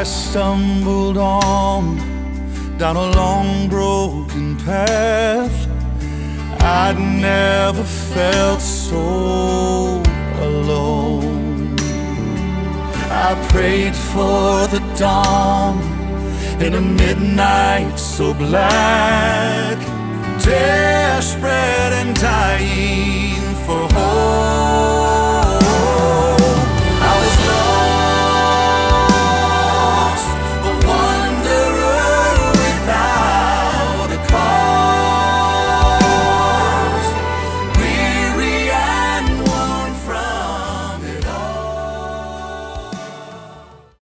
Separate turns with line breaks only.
I stumbled on down a long broken path. I'd never felt so alone. I prayed for the dawn in a midnight so black, desperate